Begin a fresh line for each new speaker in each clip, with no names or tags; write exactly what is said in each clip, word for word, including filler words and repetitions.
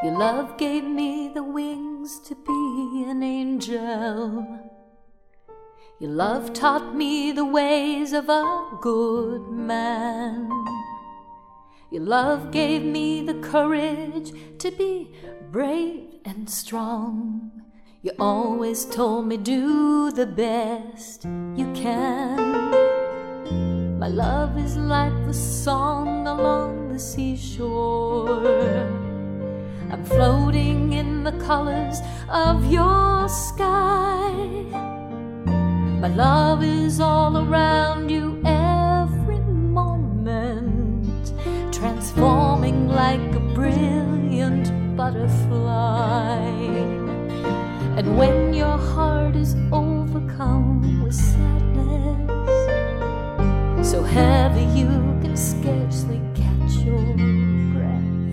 Your love gave me the wings to be an angel. Your love taught me the ways of a good man. Your love gave me the courage to be brave and strong. You always told me do the best you can. My love is like the song along the seashore. I'm floating in the colors of your sky. My love is all around you every moment, transforming like a brilliant butterfly. And when your heart is overcome with sadness, so heavy you can scarcely catch your breath,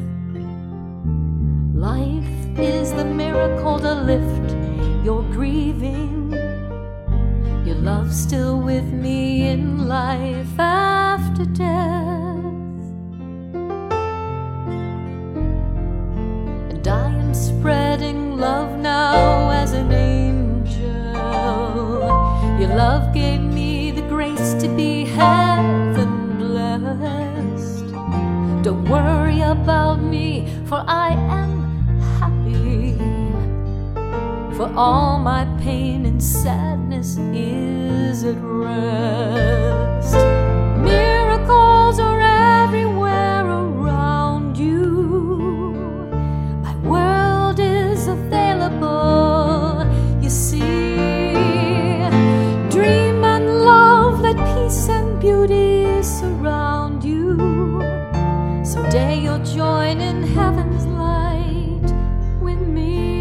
life is the miracle to lift your grieving. Your love's still with me in life after death. And I am spreading love now as an angel. Your love gave me the grace to be heaven blessed. Don't worry about me, for I am happy. For all my pain and sadness is at rest. Miracles are everywhere around you. My world is available, you see. Dream and love, let peace and beauty surround you. Someday you'll join in heaven's light with me.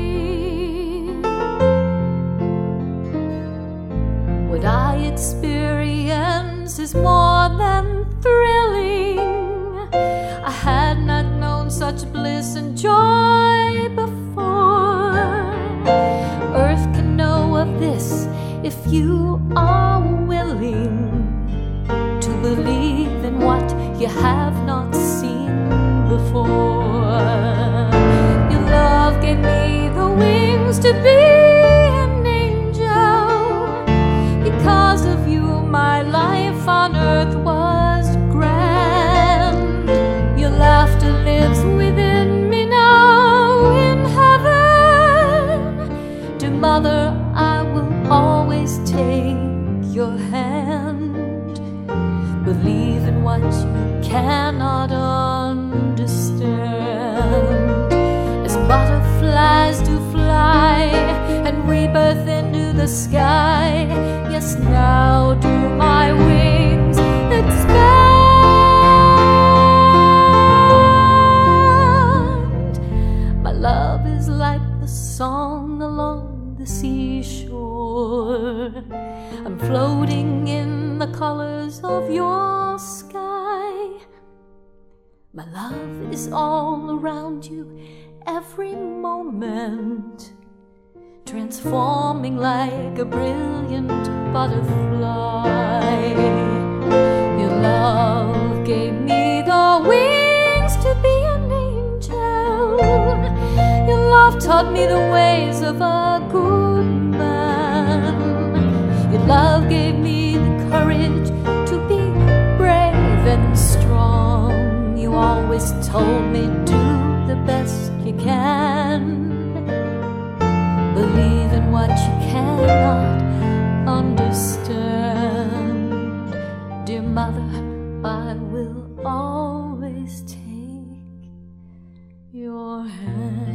What I experience is more than thrilling. I had not known such bliss and joy before. Earth can know of this if you are willing to believe in what you have not seen before. Your love gave me the wings to be an angel. Because of you, my life on earth was grand. Your laughter lives within me now in heaven. Dear Mother, I will always take your hand. Believe in what you cannot understand. As butterflies do fly and rebirth into the sky, yes, now do my wings expand. My love is like the song along the seashore. I'm floating in the colors of your sky. My love is all around you every moment, transforming like a brilliant butterfly. Your love gave me the wings to be an angel. Your love taught me the ways of a good man. Your love gave me the courage to be brave and strong. You always told me do the best you can. Believe in what you cannot understand. Dear Mother, I will always take your hand.